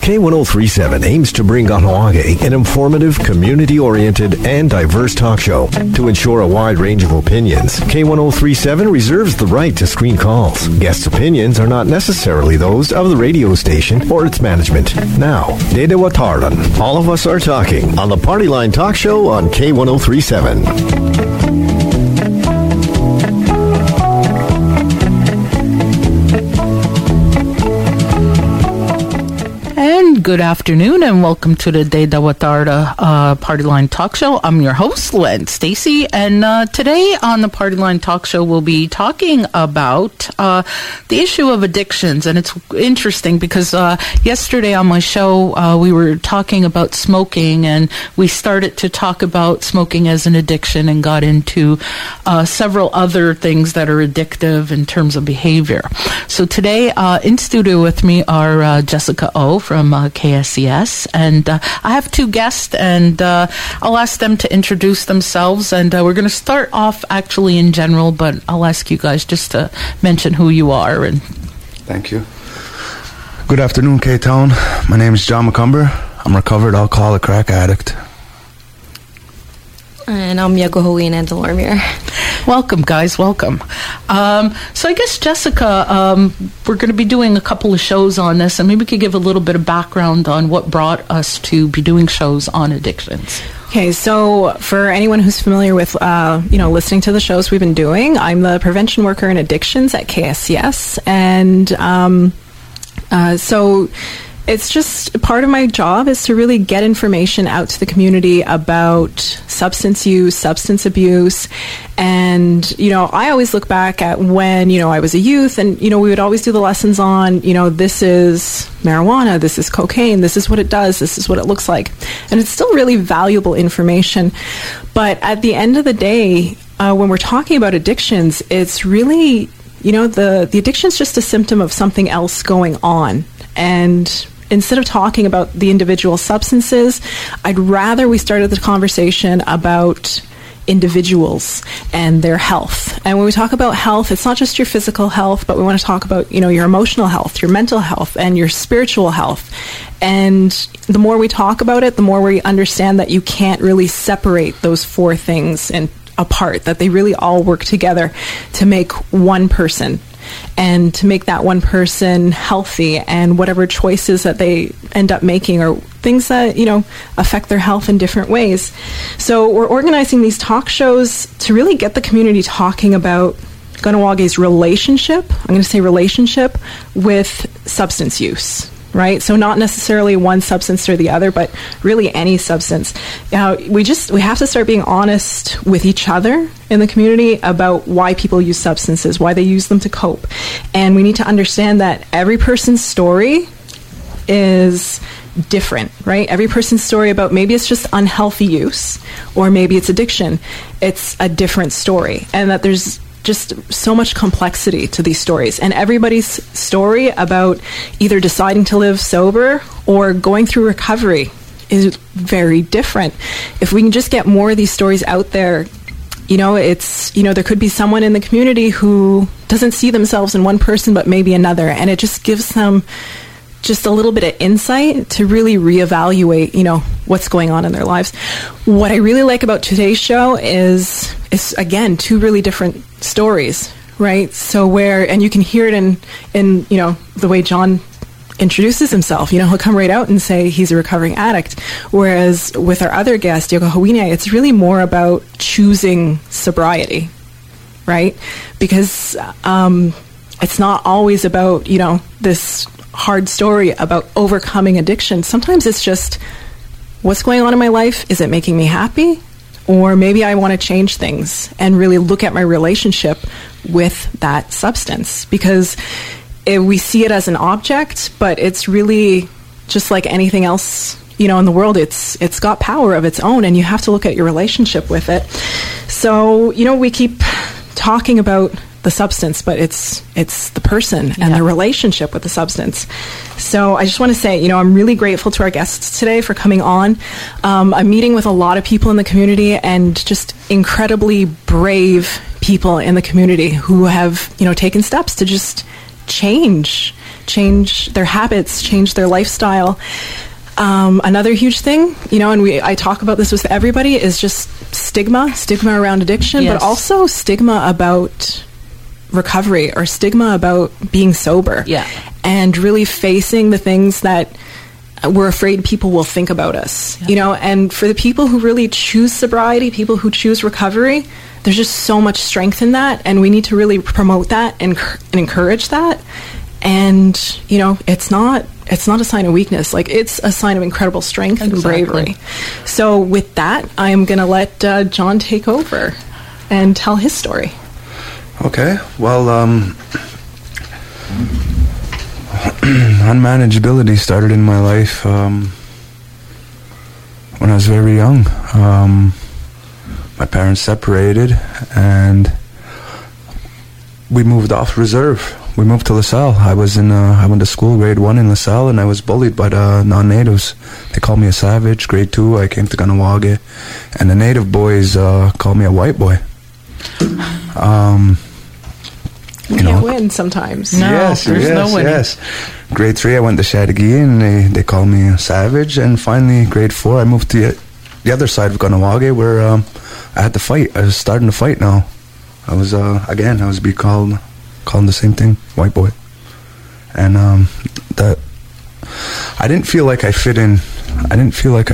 K1037 aims to bring Kahnawake an informative, community-oriented, and diverse talk show. To ensure a wide range of opinions, K1037 reserves the right to screen calls. Guests' opinions are not necessarily those of the radio station or its management. Now, Dede Watardan. All of us are talking on the Party Line Talk Show on K1037. Good afternoon and welcome to the Dede Watarda Party Line Talk Show. I'm your host, Len Stacy, and today on the Party Line Talk Show we'll be talking about the issue of addictions. And it's interesting because yesterday on my show we were talking about smoking, and we started to talk about smoking as an addiction and got into several other things that are addictive in terms of behavior. So today in studio with me are Jessica O from KSCS, and I have two guests, and I'll ask them to introduce themselves, and we're going to start off actually in general, but I'll ask you guys just to mention who you are. And Thank you. Good afternoon, K-Town. My name is John McCumber. I'm a recovered alcoholic crack addict. And I'm Yagohowina Delormier. Welcome, guys. Welcome. So I guess, Jessica, we're going to be doing a couple of shows on this, and maybe we could give a little bit of background on what brought us to be doing shows on addictions. Okay, so for anyone who's familiar with, listening to the shows we've been doing, I'm the prevention worker in addictions at KSCS, and so it's just part of my job is to really get information out to the community about substance use, substance abuse. And, I always look back at when, I was a youth and, we would always do the lessons on, this is marijuana, this is cocaine, this is what it does, this is what it looks like. And it's still really valuable information. But at the end of the day, when we're talking about addictions, it's really, the addiction is just a symptom of something else going on. And instead of talking about the individual substances, I'd rather we started the conversation about individuals and their health. And when we talk about health, it's not just your physical health, but we want to talk about, your emotional health, your mental health, and your spiritual health. And the more we talk about it, the more we understand that you can't really separate those four things apart, that they really all work together to make one person. And to make that one person healthy, and whatever choices that they end up making are things that, affect their health in different ways. So we're organizing these talk shows to really get the community talking about Kahnawak's relationship, I'm going to say relationship, with substance use. Right? So not necessarily one substance or the other, but really any substance. We have to start being honest with each other in the community about why people use substances, why they use them to cope. And we need to understand that every person's story is different, right? Every person's story about maybe it's just unhealthy use or maybe it's addiction. It's a different story. And that there's just so much complexity to these stories, and everybody's story about either deciding to live sober or going through recovery is very different. If we can just get more of these stories out there, there could be someone in the community who doesn't see themselves in one person but maybe another, and it just gives them just a little bit of insight to really reevaluate, what's going on in their lives. What I really like about today's show is again, two really different stories, right? So and you can hear it in the way John introduces himself. He'll come right out and say he's a recovering addict. Whereas with our other guest, Yagohowina, it's really more about choosing sobriety, right? Because it's not always about, this hard story about overcoming addiction. Sometimes it's just, what's going on in my life? Is it making me happy? Or maybe I want to change things and really look at my relationship with that substance. Because we see it as an object, but it's really just like anything else, in the world. It's got power of its own, and you have to look at your relationship with it. So, we keep talking about the substance, but it's the person and the relationship with the substance. So I just want to say, I'm really grateful to our guests today for coming on. I'm meeting with a lot of people in the community, and just incredibly brave people in the community who have, taken steps to just change change their habits, change their lifestyle. Another huge thing, and I talk about this with everybody, is just stigma around addiction, Yes. but also stigma about recovery or stigma about being sober. Yeah. And really facing the things that we're afraid people will think about us, and for the people who really choose sobriety, people who choose recovery, there's just so much strength in that, and we need to really promote that and encourage that. And, it's not a sign of weakness. Like, it's a sign of incredible strength and bravery. So with that, I'm going to let John take over and tell his story. Okay, well, unmanageability started in my life when I was very young. My parents separated, and we moved off reserve. We moved to LaSalle. I went to school, grade 1 in LaSalle, and I was bullied by the non-natives. They called me a savage. Grade 2, I came to Kahnawake, and the native boys called me a white boy. You can't win sometimes. No, there's no winning. Yes. Grade 3, I went to Chateauguay, and they called me a savage. And finally, grade 4, I moved to the other side of Kahnawake, where I had to fight. I was starting to fight now. I was being called the same thing, white boy. And that I didn't feel like I fit in. I didn't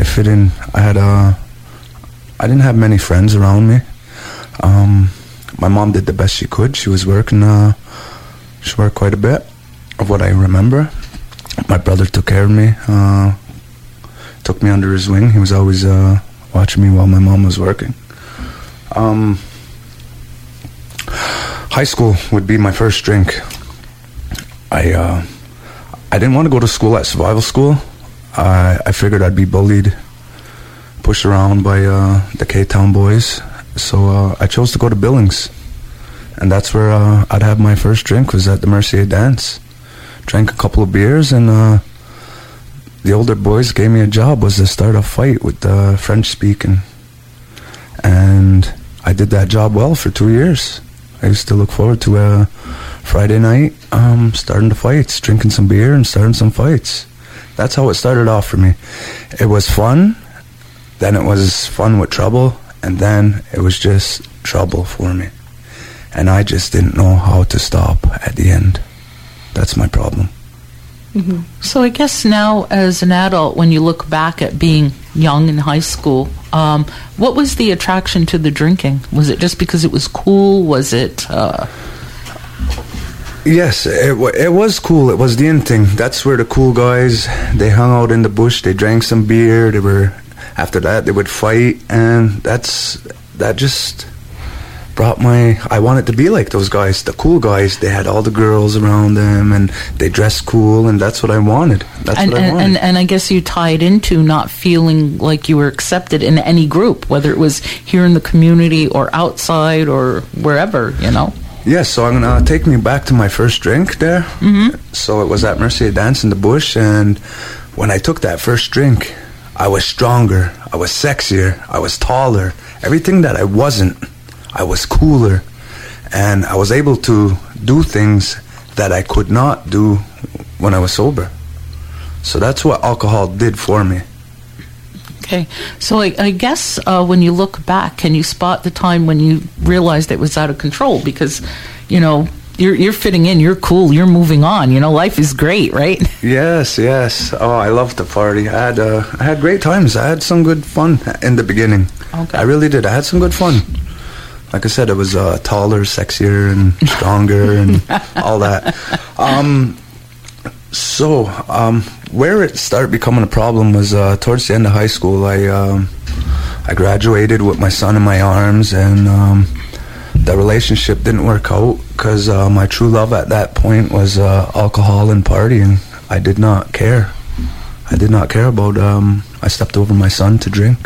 have many friends around me. My mom did the best she could. She was working. She worked quite a bit, of what I remember. My brother took care of me. Took me under his wing. He was always watching me while my mom was working. High school would be my first drink. I didn't want to go to school at survival school. I figured I'd be bullied, pushed around by the K-Town boys. So I chose to go to Billings. And that's where I'd have my first drink, was at the Mercier Dance. Drank a couple of beers, and the older boys gave me a job, was to start a fight with the French speaking. And I did that job well for 2 years. I used to look forward to a Friday night, starting the fights, drinking some beer and starting some fights. That's how it started off for me. It was fun, then it was fun with trouble, and then it was just trouble for me. And I just didn't know how to stop at the end. That's my problem. Mm-hmm. So I guess now, as an adult, when you look back at being young in high school, what was the attraction to the drinking? Was it just because it was cool? Was it... Yes, it was cool. It was the in thing. That's where the cool guys, they hung out in the bush, they drank some beer, after that they would fight, and that just brought I wanted to be like those guys, the cool guys. They had all the girls around them, and they dressed cool, and that's what I wanted. And I guess you tied into not feeling like you were accepted in any group, whether it was here in the community or outside or wherever, Yes, so I'm going to take me back to my first drink there. Mm-hmm. So it was at Mercier Dance in the bush, and when I took that first drink, I was stronger, I was sexier, I was taller. Everything that I wasn't, I was cooler. And I was able to do things that I could not do when I was sober. So that's what alcohol did for me. Okay, so I guess when you look back, can you spot the time when you realized it was out of control? Because, you're fitting in, you're cool, you're moving on. Life is great, right? Yes. Oh, I loved the party. I had great times. I had some good fun in the beginning. Okay. I really did. I had some good fun. Like I said, it was taller, sexier, and stronger, and all that. So, where it started becoming a problem was towards the end of high school. I graduated with my son in my arms, and the relationship didn't work out because my true love at that point was alcohol and partying. I did not care. I did not care about... I stepped over my son to drink.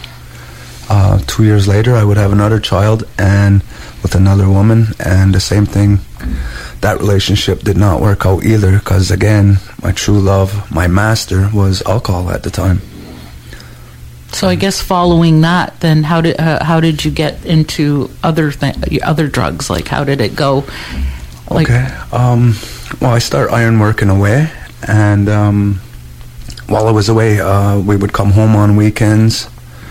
2 years later, I would have another child and with another woman, and the same thing. That relationship did not work out either because, again, my true love, my master, was alcohol at the time. So I guess following that, then how did you get into other drugs? Like, how did it go? Okay. Well, I started ironworking away, and while I was away, we would come home on weekends,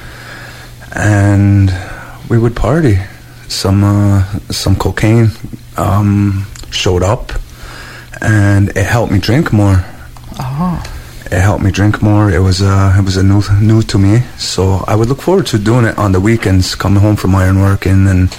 and we would party. Some cocaine showed up, and it helped me drink more. It helped me drink more. It was a new to me, so I would look forward to doing it on the weekends, coming home from ironworking, and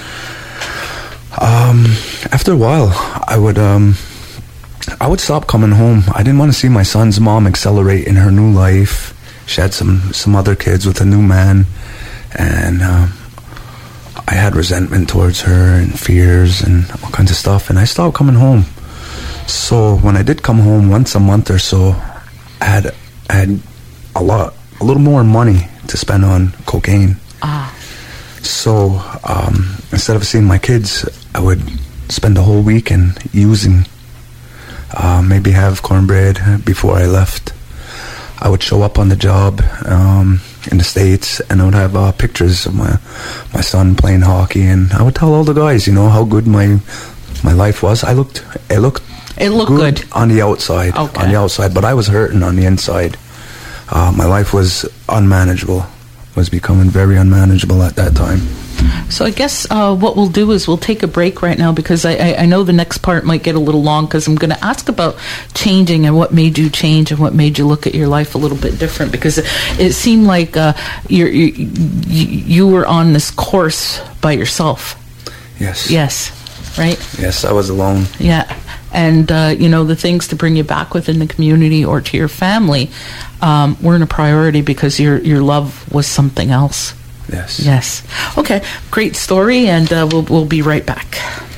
after a while, I would stop coming home. I didn't want to see my son's mom accelerate in her new life. She had some other kids with a new man, and I had resentment towards her and fears and all kinds of stuff, and I stopped coming home. So when I did come home once a month or so, I had a little more money to spend on cocaine. So instead of seeing my kids, I would spend the whole weekend using. Maybe have cornbread before I left. I would show up on the job in the States, and I would have pictures of my son playing hockey, and I would tell all the guys, how good my life was. It looked good on the outside. Okay. On the outside, but I was hurting on the inside. My life was unmanageable. Was becoming very unmanageable at that time. So I guess what we'll do is we'll take a break right now, because I know the next part might get a little long, because I'm going to ask about changing and what made you change and what made you look at your life a little bit different, because it seemed like you were on this course by yourself. Yes. Yes. Right? Yes, I was alone. Yeah. And, the things to bring you back within the community or to your family weren't a priority, because your love was something else. Yes. Yes. Okay. Great story, and we'll be right back.